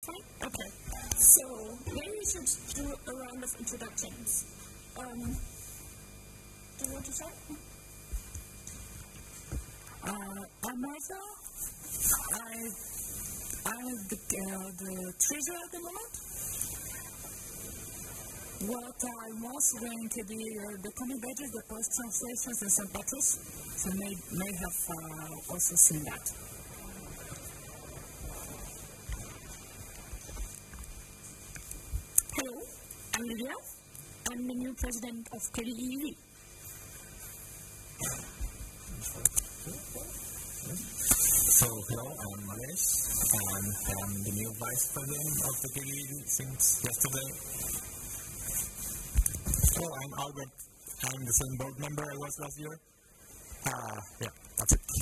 fine? Okay. So, maybe we should do a round of introductions. Do you want to start? I'm Martha. I'm the treasurer at the moment. What I'm also going to be the comic badges, the post translations, and some patches. So may have also seen that. Hello, I'm Lydia. I'm the new president of KDEV. So, hello, I'm Mahesh, and I'm the new vice president of the KDEV since yesterday. Hello, I'm Albert. I'm the same board member I was last year. Yeah, that's it.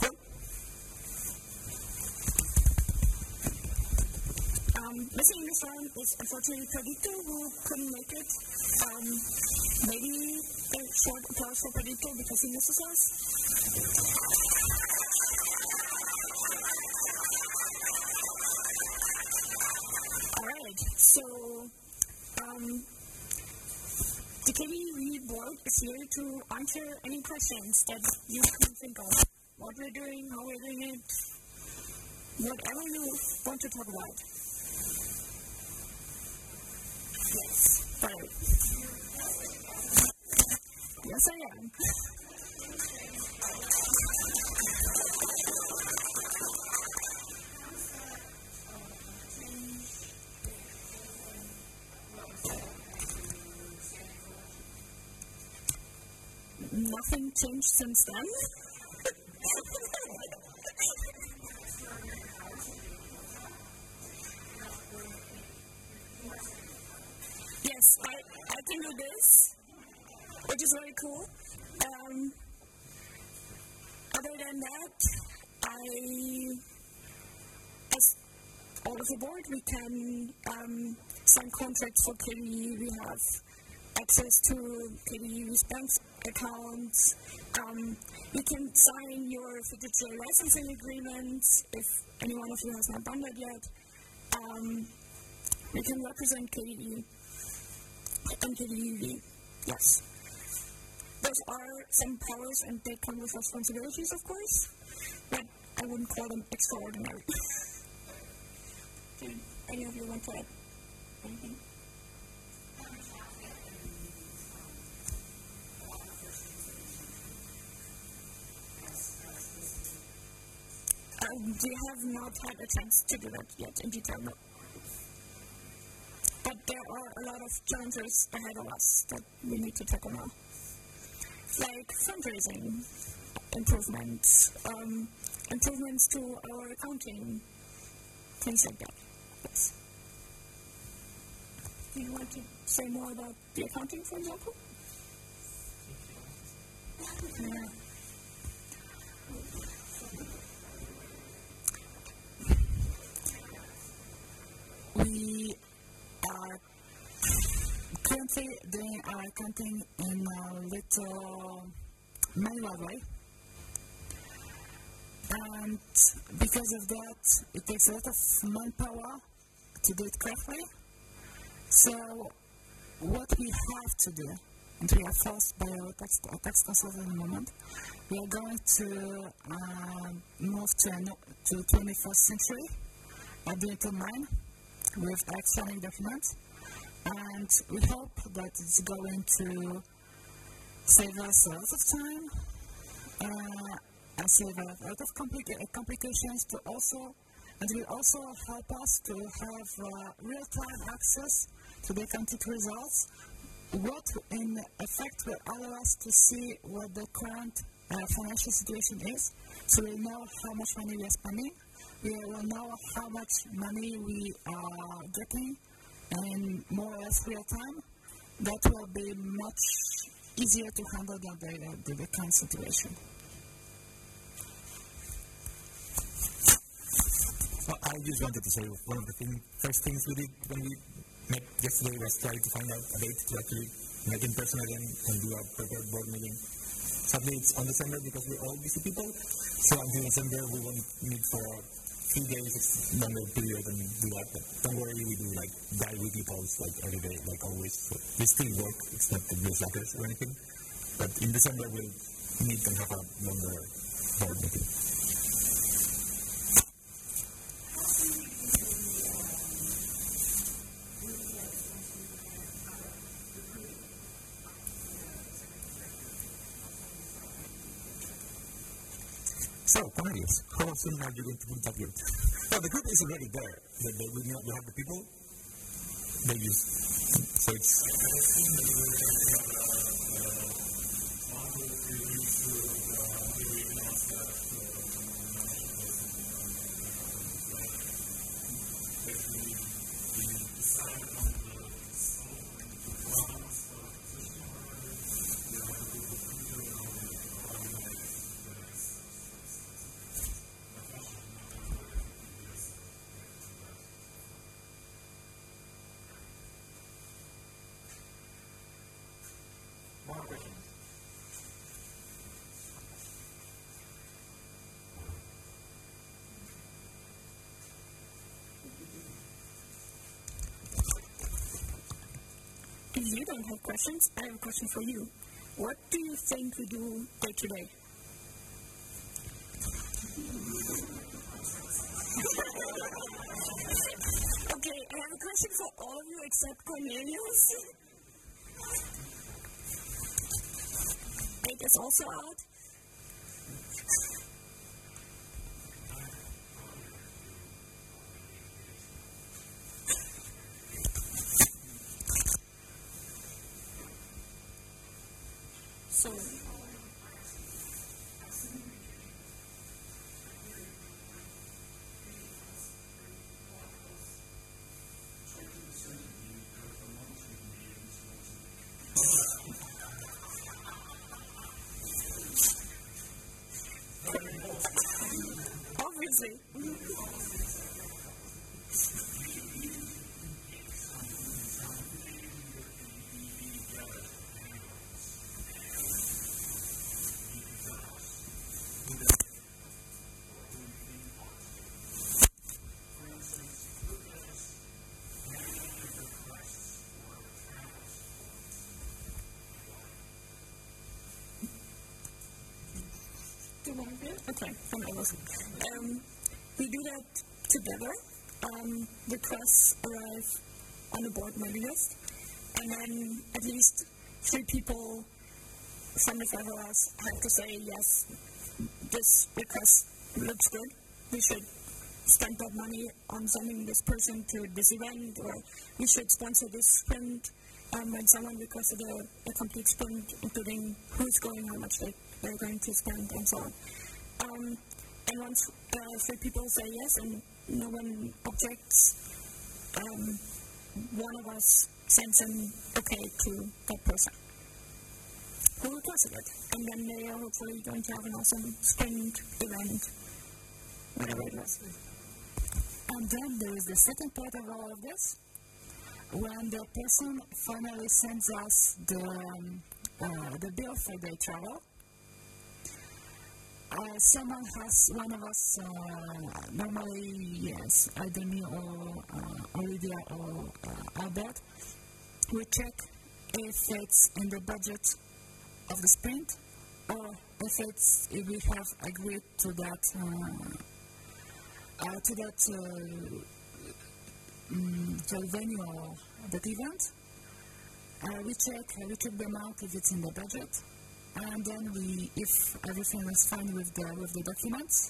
Missing in this round is unfortunately Perdito, who couldn't make it. Maybe a short applause for Perdito because he misses us. Alright, so the KDEV board is here to answer any questions that you can think of. What we're doing, how we're doing it, whatever you want to talk about. Yes, sorry. Yes, I am. Nothing changed since then. Yes, I can do this, which is very cool. Other than that, as all of the board, we can sign contracts for KDE. We have access to KDE's bank accounts. You can sign your fiduciary licensing agreements if any one of you has not done that yet. You can represent KDE and KDEV. Yes. Those are some powers and they come with responsibilities, of course, but I wouldn't call them extraordinary. Do any of you want to add anything? We have not had a chance to do that yet in detail, no. But there are a lot of challenges ahead of us that we need to tackle now. Like fundraising improvements, improvements to our accounting, things like that. Yes. Do you want to say more about the accounting, for example? Yeah. We are currently doing our accounting in a little manual way. And because of that, it takes a lot of manpower to do it correctly. So what we have to do, and we are forced by our tax consultant in the moment, we are going to move to 21st century at the intermine with electronic documents, and we hope that it's going to save us a lot of time and save a lot of complications to also, and will also help us to have real-time access to the accounting results, what in effect will allow us to see what the current financial situation is, so we know how much money we are spending. We will know how much money we are getting in more or less real time. That will be much easier to handle than the current situation. Well, I just wanted to say one of the first things we did when we met yesterday was try to find out a date to actually meet in person again and do a proper board meeting. Sadly, it's on December because we're all busy people, so until December we won't meet for few days, longer period and do that. But don't worry, we do like bi-weekly polls like every day, like always. So we still work, it's not the slackers or anything. But in December, we'll meet and have a longer board meeting. So, Cornelius, how soon are you going to build that group? Well, the group is already there. We have the people. They use. So it's. More questions? If you don't have questions, I have a question for you. What do you think we do day to day? Okay, I have a question for all of you except Cornelius. It is also out. So, obviously. Do you want to do it? Okay, fine, I will. We do that together. Requests arrive on the board mailing list, and then at least 3 people from the 5 of us have to say, yes, this request looks good. We should spend that money on sending this person to this event, or we should sponsor this sprint. When someone requested a complete sprint, including who's going, how much they're going to spend, and so on. And once 3 people say yes and no one objects, one of us sends an okay to that person who requested it. And then they are hopefully going to have an awesome sprint event, whatever it was. And then there is the second part of all of this, when the person finally sends us the bill for their travel. One of us, normally, yes, either me or Olivia or Albert, we check if it's in the budget of the sprint, or if we have agreed to that venue or that event. We check the amount if it's in the budget. And then if everything is fine with the documents,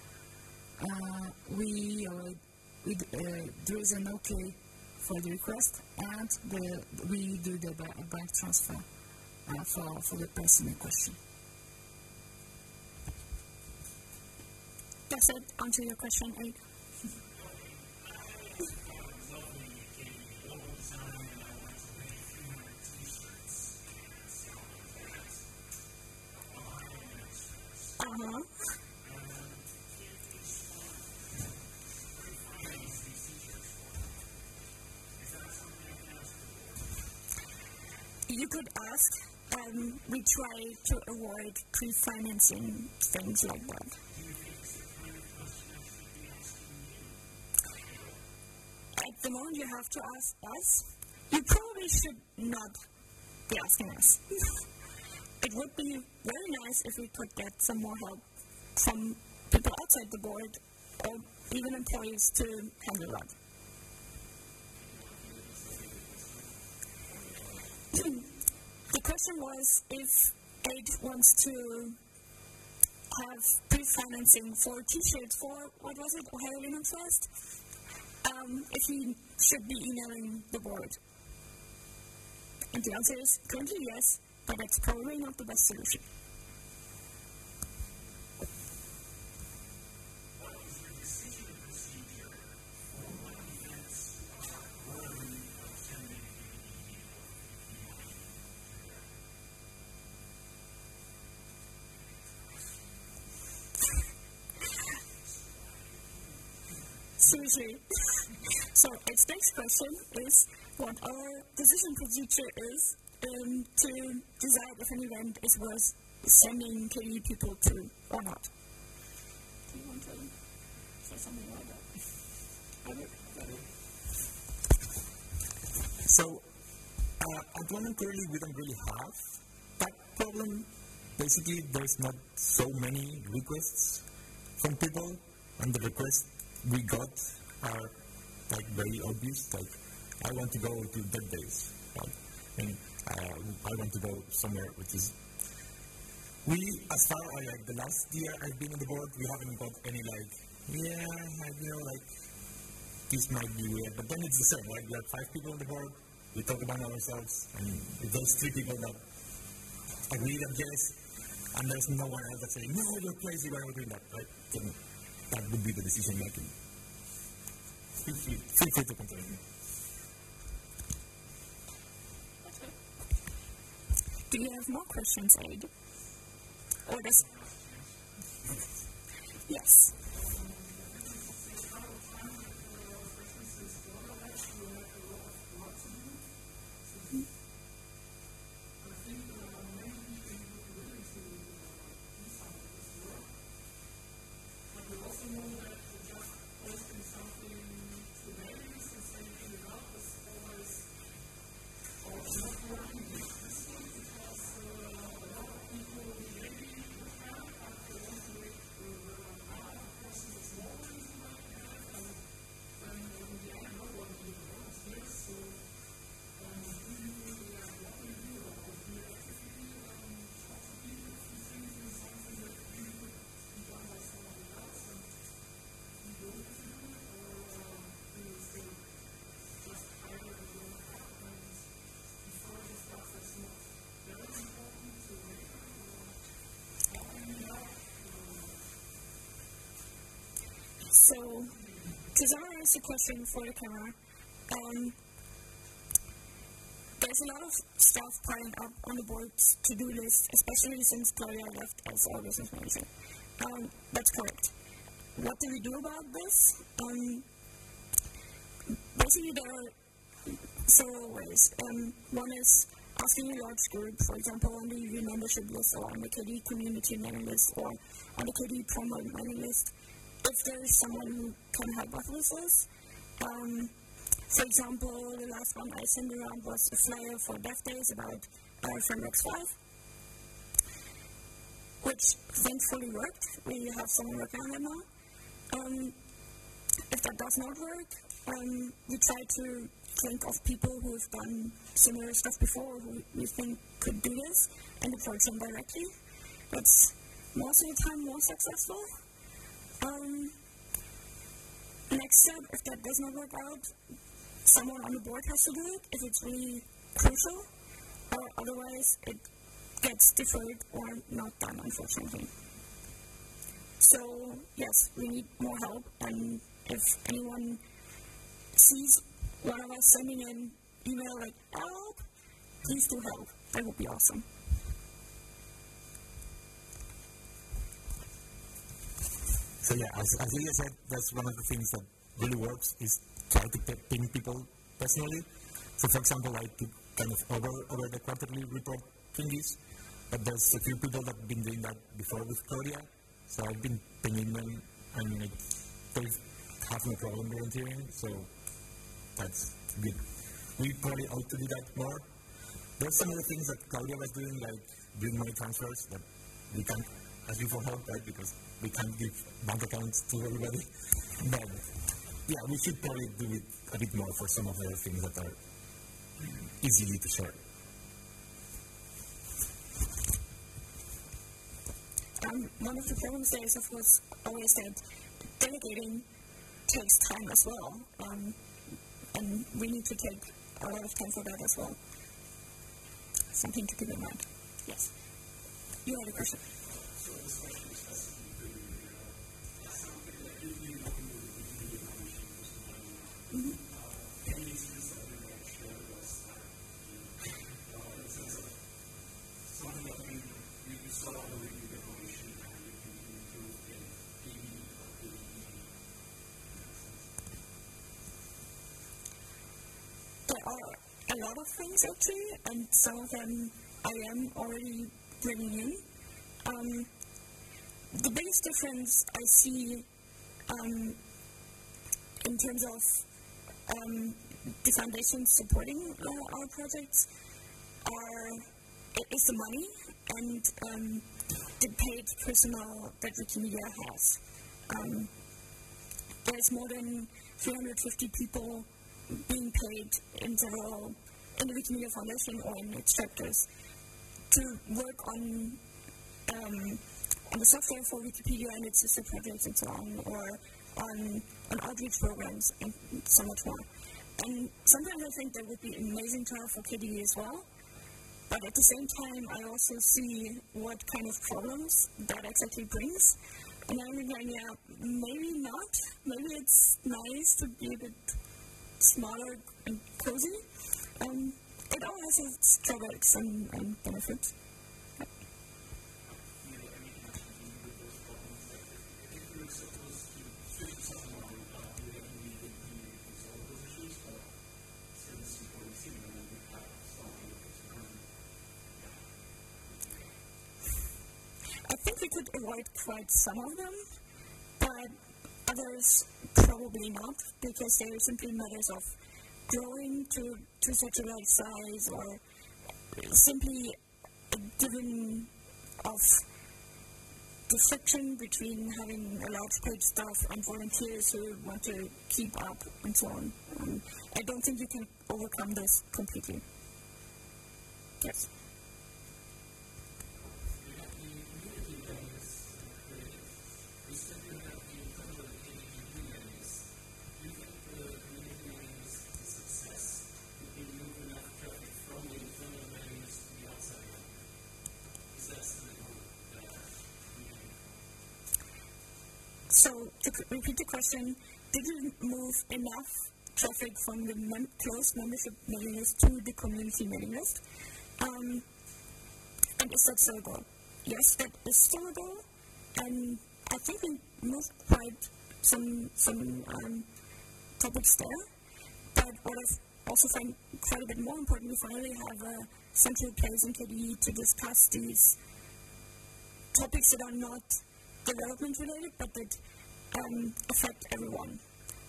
there is an okay for the request, and we do the bank transfer for the person in question. Does that answer your question, Aid? You could ask. We try to avoid pre-financing things like that. the moment you have to ask us, you probably should not be asking us. It would be very nice if we could get some more help from people outside the board or even employees to handle that. The question was if AID wants to have pre-financing for T-shirts for, what was it, Ohio Linux Fest? If he should be emailing the board. And the answer is currently yes, but that's probably not the best solution. Seriously. So its next question is what our decision procedure is to decide if an event is worth sending KDE people to or not. Do you want to say something like that? So, at the moment currently we don't really have that problem. Basically, there's not so many requests from people, and the requests we got are like very obvious, like I want to go to Dead Days, right? And I want to go somewhere which is as far as like the last year I've been on the board, we haven't got any like this might be weird, but then it's the same, right? We have 5 people on the board, we talk about ourselves, and if those 3 people that agree that yes, and there's no one else that saying, no, you're crazy, why are we doing that, right? Then that would be the decision making. Feel free to continue. Do you have more questions, Aid? Or does... Yes. So, to summarize the question for the camera, there's a lot of stuff piling up on the board's to-do list, especially since Claudia left as our business manager. That's correct. What do we do about this? Basically, there are several ways. One is asking a large group, for example, on the UV membership list or on the KDE community mailing list or on the KDE promo mailing list, if there is someone who can help us with this. For example, the last one I sent around was a flyer for Dev Days about Frameworks 5, which thankfully worked. We have someone working on it now. If that does not work, we try to think of people who have done similar stuff before who we think could do this and approach them directly. That's most of the time more successful. Next step, if that does not work out, someone on the board has to do it if it's really crucial, or otherwise it gets deferred or not done, unfortunately. So, yes, we need more help, and if anyone sees one of us sending an email like, help, please do help. That would be awesome. So yeah, as Ilya said, that's one of the things that really works is try to ping people personally. So for example, I took kind of over the quarterly report thingies, but there's a few people that have been doing that before with Claudia. So I've been pinging them, and they have no problem volunteering. So that's good. We probably ought to do that more. There's some other things that Claudia was doing, like doing money transfers, that we can't ask you for help, right? Because we can't give bank accounts to everybody. But yeah, we should probably do it a bit more for some of the things that are easily to share. One of the problems there is, of course, always that delegating takes time as well, and we need to take a lot of time for that as well. Something to keep in mind. Yes. You had a question. A lot of things actually, and some of them I am already bringing in. The biggest difference I see in terms of the foundations supporting our projects is the money and the paid personnel that Wikimedia has. There's more than 350 people being paid in the Wikimedia Foundation or in its chapters to work on the software for Wikipedia and its sister projects and so on, or on outreach programs and so much more. And sometimes I think that would be amazing to have for KDE as well, but at the same time I also see what kind of problems that exactly brings. And I'm thinking, yeah, maybe not. Maybe it's nice to be a bit smaller and cozy. It all has its drawbacks and benefits. I think we could avoid quite some of them, but others probably not, because they're simply matters of growing to such a large size, or simply a given of the friction between having a large paid staff and volunteers who want to keep up and so on. I don't think you can overcome this completely. Yes. So, to repeat the question, did you move enough traffic from the closed membership mailing list to the community mailing list? And is that still a goal? Yes, that is still a goal, and I think we moved quite some topics there. But what I also find quite a bit more important, we finally have a central place in KDE to discuss these topics that are not development related, but that affect everyone.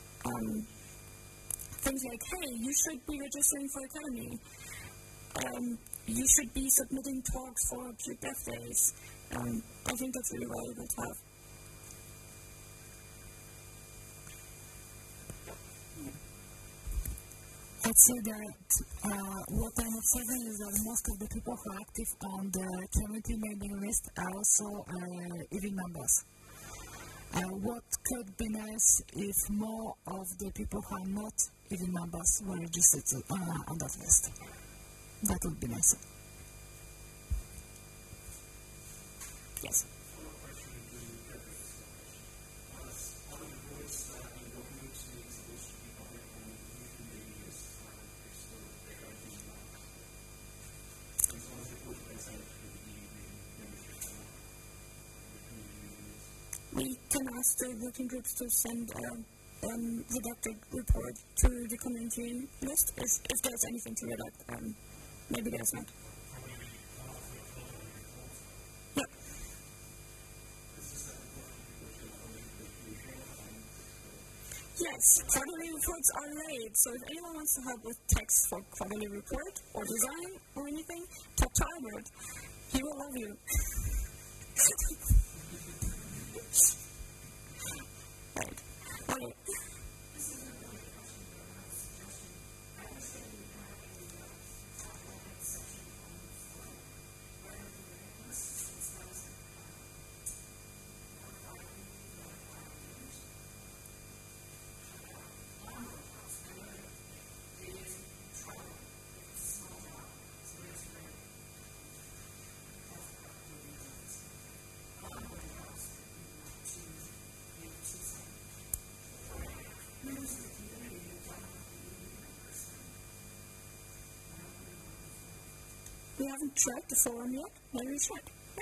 Things like, hey, you should be registering for Academy. You should be submitting talks for Dev Days. I think that's really valuable to have. I'd say that what I'm observing is that most of the people who are active on the community mailing list are also EV members. What could be nice if more of the people who are not EV members were registered on that list. That would be nice. Yes. We can ask the working groups to send a redacted report to the community list if there's anything to redact. Maybe there's not. Yeah. Yeah, Yes, quarterly reports are late, so if anyone wants to help with text for quarterly report or design or anything, talk to Albert. He will love you. Right. Okay. We haven't tried the forum yet. Maybe we should. Yeah.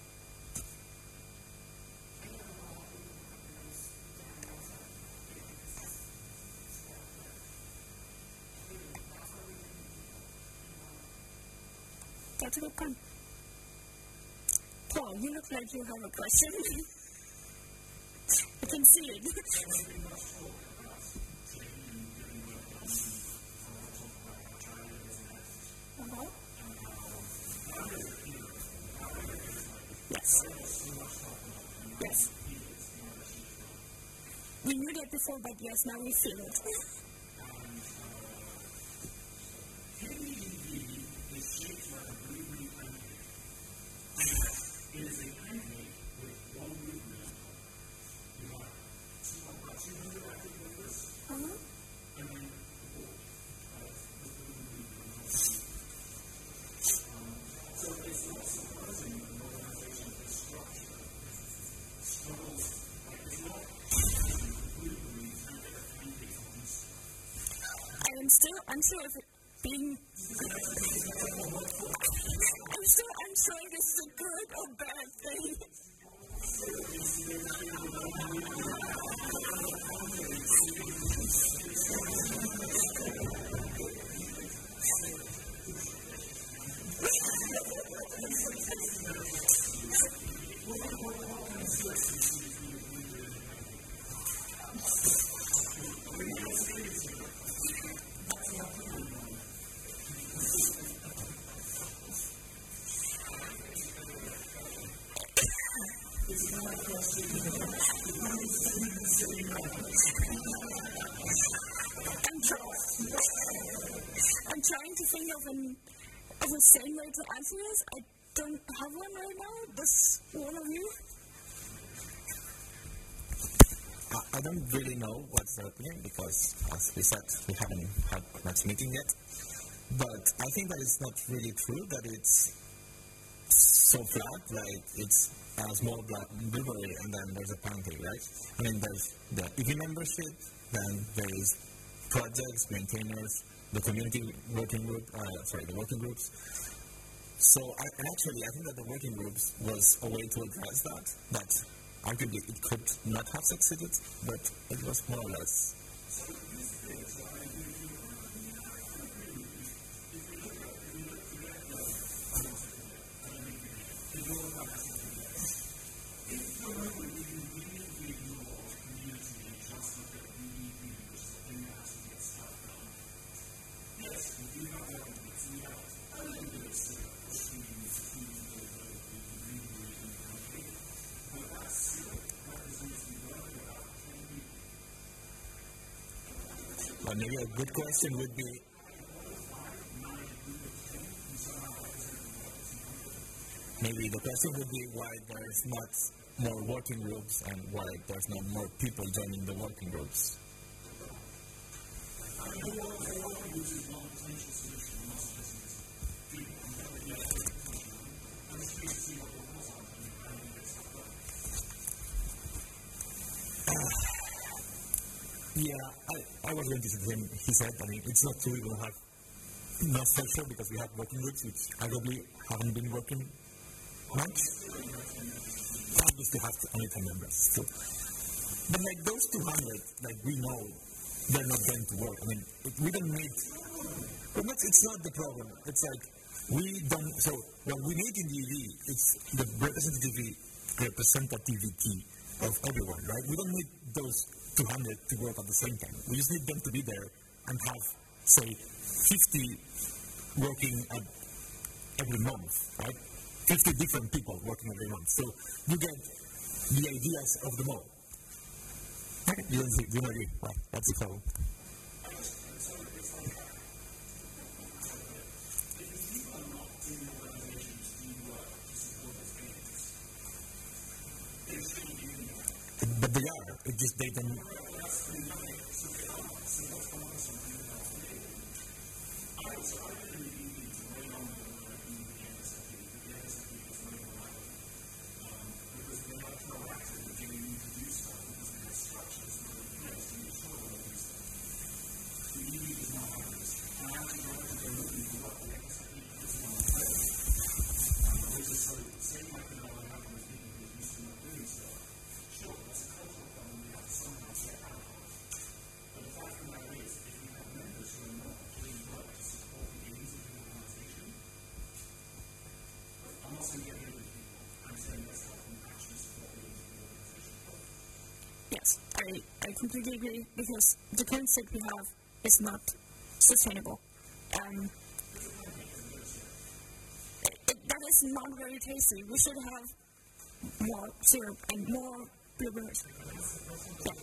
That's a good point. Paul, you look like you have a question. I can see it. Yes. Yes. We knew that before, but yes, now we feel it. I'm still unsure if this is a good or bad thing. I'm trying to think of a same way to answer this. I don't have one right now. Does one of you? I don't really know what's happening because, as we said, we haven't had much meeting yet. But I think that it's not really true that it's so flat, like it's a small black blueberry and then there's a pancake, right? I mean, there's the EV membership, then there is projects, maintainers, the community working group, the working groups. So actually, I think that the working groups was a way to address that arguably it could not have succeeded, but it was more or less. Or maybe a good question would be, maybe the question would be why there's not more working groups and why there's not more people joining the working groups. Yeah, I was going to say him. He said, I mean, it's not true we will have no structure because we have working groups which arguably haven't been working much. We still have only 10 members. So. But like those 200, like we know they're not going to work. I mean, we don't need, it's not the problem. It's like we don't, so what we need in the EV, it's the representativity of everyone, right? We don't need those 200 to work at the same time. We just need them to be there and have, say, 50 working every month, right? 50 different people working every month. So you get the ideas of them all. Okay. You don't agree? Well, that's the problem. But they are. It just they don't. Yes, I completely agree because the current state we have is not sustainable. That is not very tasty. We should have more syrup and more blueberries. Yeah.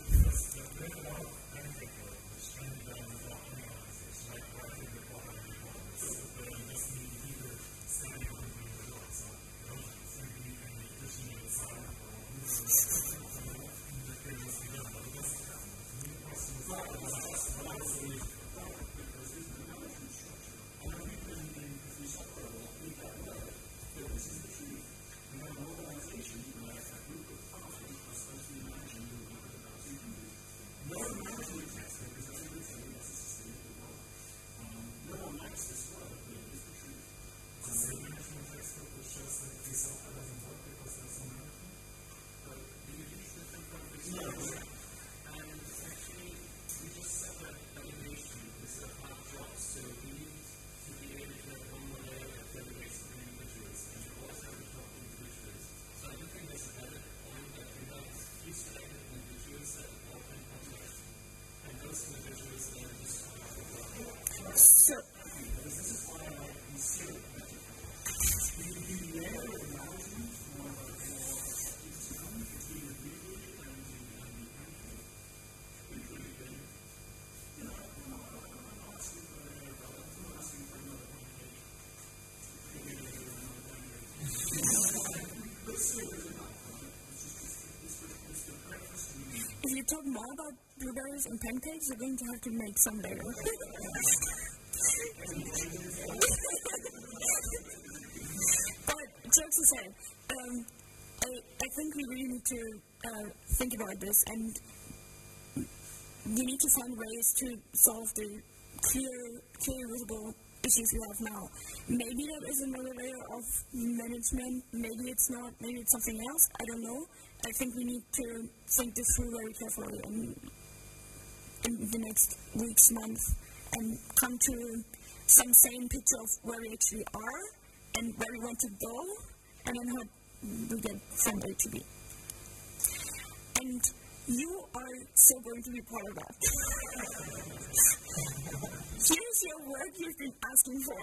So, if you talk more about blueberries and pancakes, you're going to have to make some later. But jokes aside, I think we really need to think about this, and we need to find ways to solve the clear visible issues we have now. Maybe there is another layer of management, maybe it's not, maybe it's something else, I don't know. I think we need to think this through very carefully in the next weeks, months, and come to some sane picture of where we actually are and where we want to go, and then how we get from A to B. And you are so going to be part of that. Here's your work you've been asking for.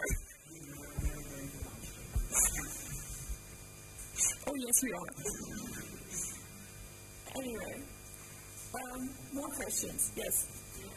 Oh, yes, we are. Anyway, more questions? Yes.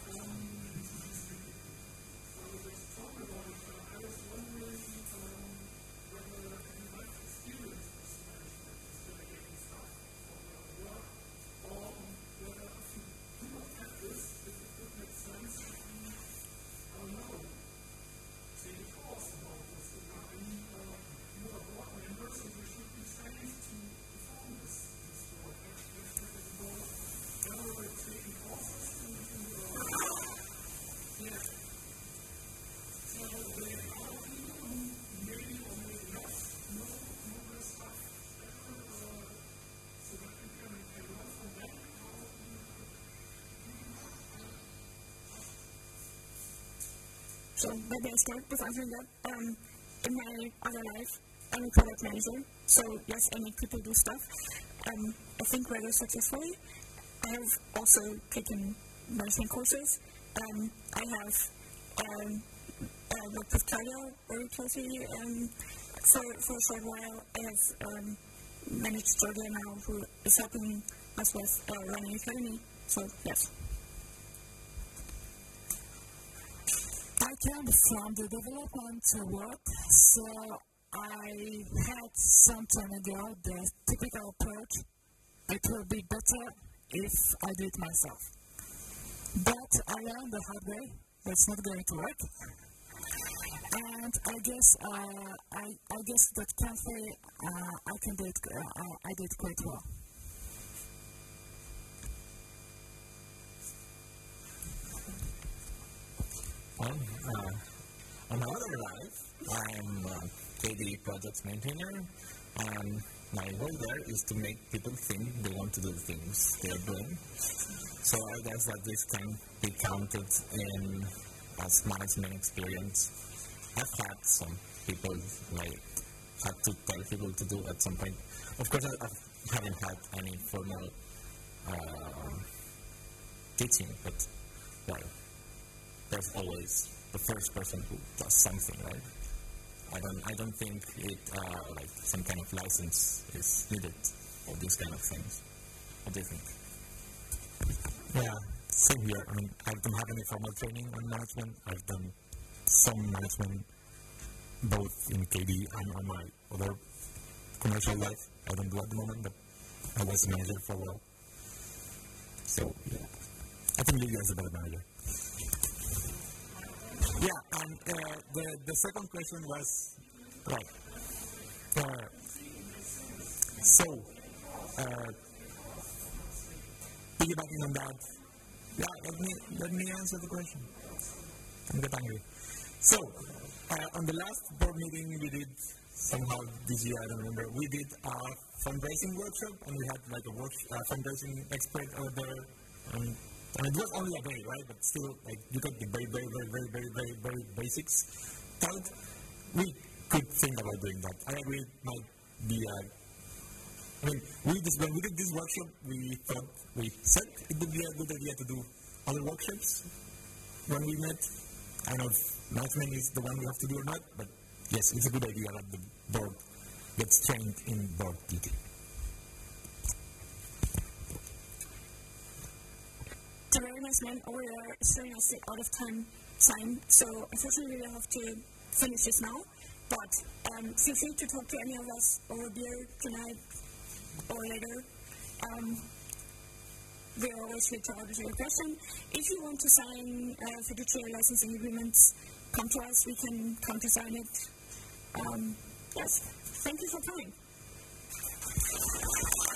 So maybe I start with answering that. In my other life, I'm a product manager, so yes, I make people do stuff. I think, rather successfully. I have also taken management courses. I have worked with Claudia very closely for a short while. I have managed Georgia now, who is helping us with running academy. So, yes. I came from the development work, so I had some time ago the typical approach. It will be better if I do it myself. But I learned the hard way. That's not going to work. And I guess that currently I did quite well. On my other life, I'm a KDE project maintainer, and my role there is to make people think they want to do the things they're doing. So I guess that this can be counted in as management experience. I've had some people had to tell people to do at some point. Of course, I haven't had any formal teaching, but well, there's always the first person who does something, right? I don't think it some kind of license is needed for these kind of things. What do you think? Yeah, same here. I mean, I don't have any formal training on management. I've done some management both in KD and on my other commercial life. I don't do at the moment, but I was a manager for a while. So, yeah. I think Lydia is a better manager. Yeah, and the second question was, right. Piggybacking on that, yeah, let me answer the question. I'm get angry. So, on the last board meeting we did, somehow this year, I don't remember, we did a fundraising workshop, and we had like a fundraising expert over there, and it was only a day, right? But still, like, you got the very basics taught. We could think about doing that. I agree, it might be when we did this workshop, we said it would be a good idea to do other workshops when we met. I don't know if management is the one we have to do or not, but yes, it's a good idea that the board gets trained in board duty. The very nice man over there is showing us the out of time sign, so unfortunately we'll have to finish this now. But feel free to talk to any of us over beer tonight or later. We're always free to answer your question. If you want to sign fiduciary licensing agreements, come to us. We can come to sign it. Yes, thank you for coming.